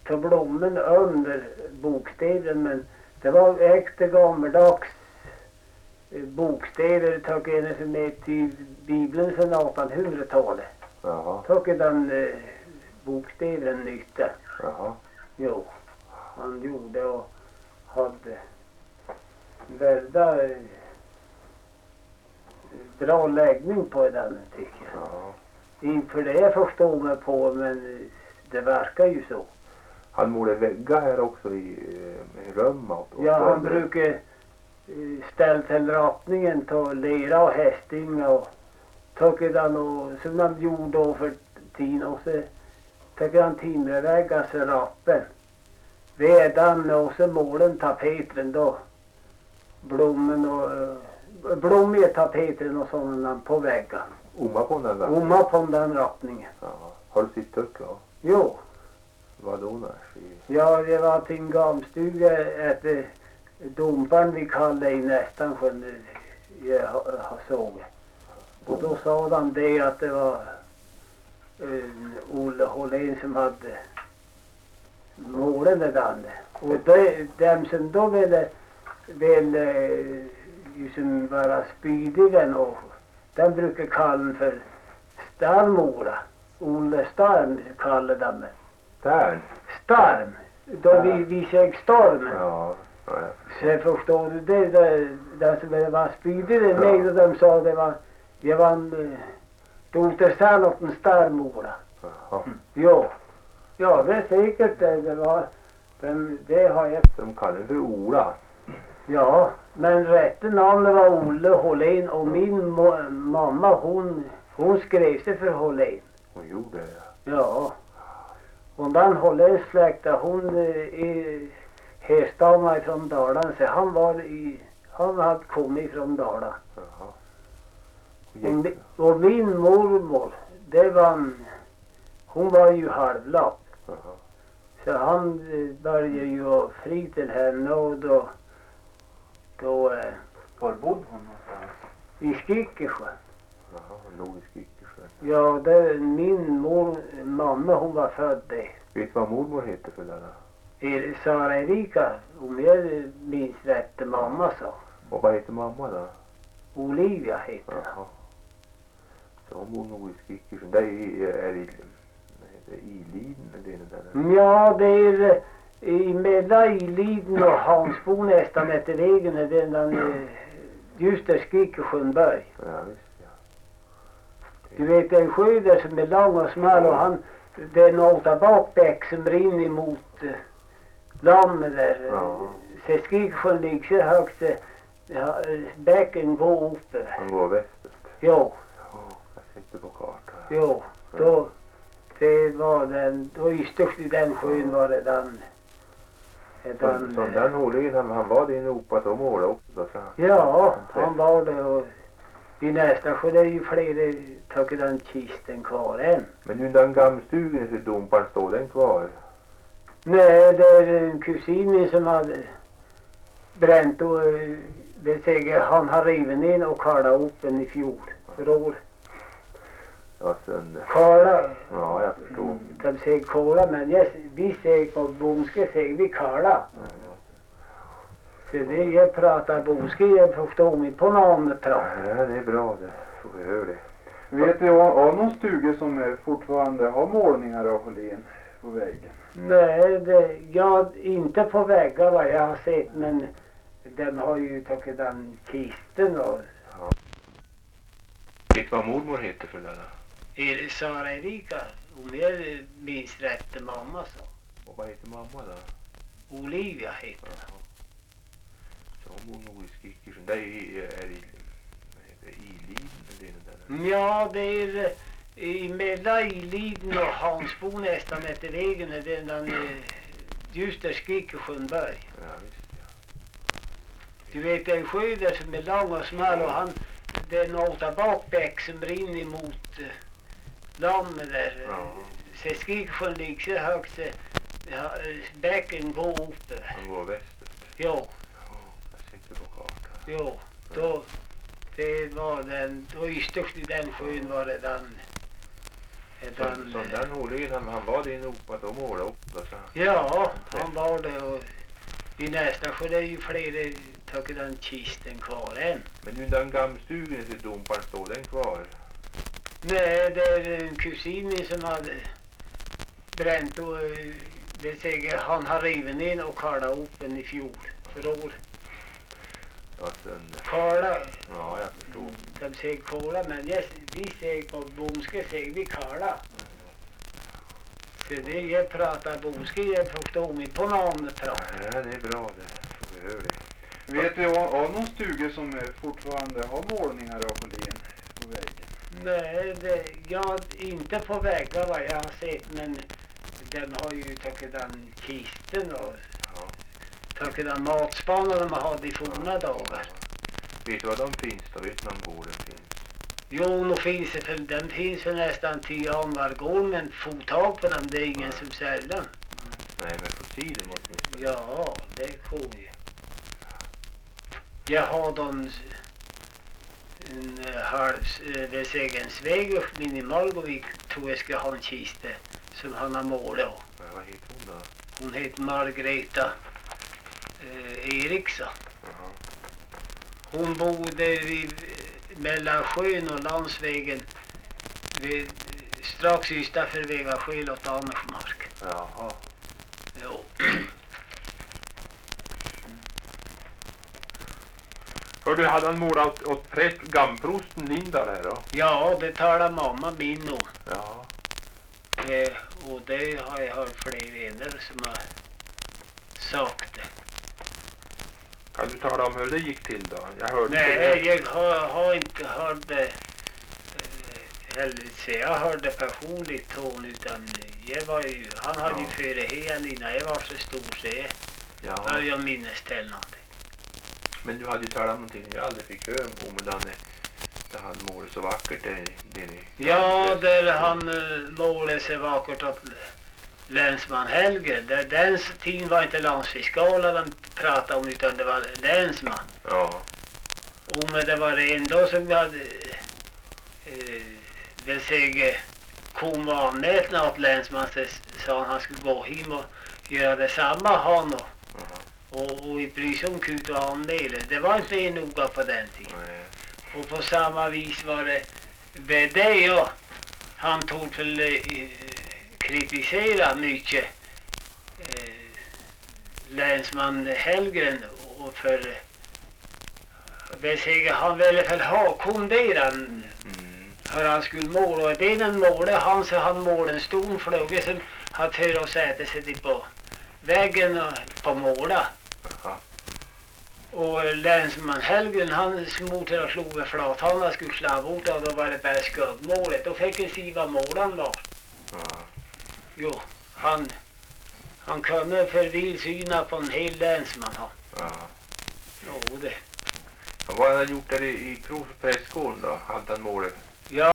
ta blommen under bokstäven, men det var äkta gammaldags bokstäver tog en som är till Bibeln från 1800-talet. Jaha. Tog den bokstäven nytta. Jaha. Jo, han gjorde och hade väldigt bra läggning på den, tycker jag. Ja. Inför det förstår mig på, men det verkar ju så. Han målade väggar här också i Römma. Ja, han brukar ställa till rapningen till lera och hästing och tycker han, och som han gjorde då för tiden, och så tycker han timmerväggar så rappen. Vedan och så målen tapeten då. Blommen och blommor tapeten och sådana på väggen. Omma på den rapningen? Omma på den rapningen. Ja. Har du sitt upp då? Jo. Vad då när? Ja, det var till en gamstuga efter domparn vi kallade i nästan sjön jag såg. Och då sa han det att det var Olle Hållén som hade målen med den. Och dem som då ville liksom vara spydiga, och den brukar kalla för Starmora. Olle Starm kallade dem. Där? Storm. Då vi säger storm. Ja. Ja. Så förstår du det som var spydiga med, och de sa det var en dotersal åt en Starmora. Jaha. Jo. Ja, det är säkert det var. Det har jag. De kallar det för Ola. Ja, men rätta namnet var Olle Hållén, och min mamma hon skrev sig för Hållén. Hon gjorde det? Ja. Och den Hålléns släkta, hon härstammar från Dalarna, så han hade kommit från Dalarna. Jaha. Och min mormor, hon var ju halvlapp. Jaha. Så han började ju fri till henne, och då Var bodde hon någonstans? i Skickesjö. Jaha, hon låg i Skickesjön. Ja, min mamma hon var född där. Vet du vad mormor heter för denna? Sara Erika, om jag minns rätt, mamma sa. Och vad heter mamma då? Olivia heter hon. Jaha. Så hon bor nog i Skickesjön. Det är Iliden eller det där? Ja, det är mellan Iliden och Hansbo nästan efter vägen. Det är den just där Skickesjönberg. Ja, visst ja. Du vet en sjö där som är lång och smal, och det är något bakbäck som rinner mot lammet där. Ja. Så Skickesjön ligger så högt så bäcken går upp. Han går västerut. Jo. Ja, jag sitter på kartan. Jo, då det var den, då ytterst i den sjön var det den. Så den Hållén, han var det i Europa som målade också då? Ja, han var det, och i nästa sjö det är ju flera tycker den kisten kvar än. Men nu den gamstugen så domparn står den kvar? Nej, det är en kusin som hade bränt, och det säger han har rivit ner och kallat upp den i fjol. För år. Ja, sönder. Kala. Ja, jag förstår. De säger kola, men vi säger på bonska säger vi kala. Så det jag pratar bonska, jag förstår mig på namnet Ja, det är bra det. Så vi hör det. Vet du av någon stuga som fortfarande har målningar av Hållén på väggen? Nej, inte på väggar vad jag har sett, men de har ju tagit den kisten och... Ja. Vet vad mormor heter för denna? Sara Erika, om jag minns rätt, mamma sa. Och vad heter mamma då? Olivia heter hon. Så hon bor nog i Skickesjön. Det är Iliden eller det där? Ja, det är mellan Iliden och Hansbo nästan efter vägen. Det är den just där Skickesjönberg. Ja, visst ja. Du vet en sjö där som är lång och smal, och det är något bakbäck som rinner mot lammet där. Ja. Så Skickesjön ligger så högt så bäcken går upp. Han går västerut. Jo, Ja, jag sitter på kartan. jo, då det var den, då ytterst i den sjön var det den. Som den Åhlén, han var det nog på att de målade upp. Så. Ja, han var det och i nästa skede är ju flera tycker den kisten kvar än. Men nu den gamstugen till Domparn står den kvar? Nej, det är en kusin min som hade bränt och det säger han har rivit ner och kallat upp den i fjol för år. Ja, sönder. Kala. Ja, jag förstår. De säger kola, men vi säger på bomske säger vi kala. Så det jag pratar bomske, jag förstår mig på namnet pratar. Ja, det är bra det. Så vi hör det. Vet du av någon stuga som fortfarande har målningar av Åhlén på väggen? Nej, jag inte på väggar vad jag har sett, men den har ju tagit den kisten och tagit den matspanor de hade i forna dagar. Vet du vad de finns då? Vet du någon gården finns? Jo, nog finns det, för den finns för nästan 10 anvargård, men fotag på den, det är ingen som säljer den. Nej, men fossiler måste ni. Ja, det får ju. Jag har en väsegensväg upp min i Malgovik, tror jag ska ha en kiste som han har målat av. Ja, vad heter hon då? Hon heter Margareta Eriksson. Jaha. Hon bodde mellan sjön och landsvägen strax utanför Vegasjö åt Annersmark. Jaha. Jo. Hör du, hade han målat åt präst, gamprosten Linda där då? Ja, det talar mamma min om. Ja. Och det har jag hört fler vänner som har sagt det. Kan du tala om hur det gick till då? Jag hörde Nej, jag har inte hört det. Eller så jag hörde personligt ton, utan jag var ju, han hade ju före igen innan jag var så stor så jag minns till någonting. Men du hade ju talat om någonting jag aldrig fick höra om där han målade så vackert där Ja, där han målade så vackert att länsman Helge, där den tiden var inte landsfiskala de pratade om, utan det var länsman. Ja. Och men det var en då som hade vill säga kom och anmälde åt länsman, så sa han skulle gå hem och göra detsamma han och i Brysson kut och anmäla. Det var inte noga på den tiden. Nej. Och på samma vis var det med det, ja. Han tog till kritisera mycket länsman Helgren och för han ville väl ha konderan för han skulle måla, och den målade han, så han målade en stor fluga som hade för att sätta sig på väggen och på måla. Aha. Och länsman Helgren han smortade och slog med flat. Han skulle slå bort och då var det bara skuggmålet. Då fick en se vad målan var. Ja. Jo, han kunde förvilsyna på en hel länsman. Ja. Jo, det. Vad hade han gjort där i prästgården då? Hade han målat? Ja,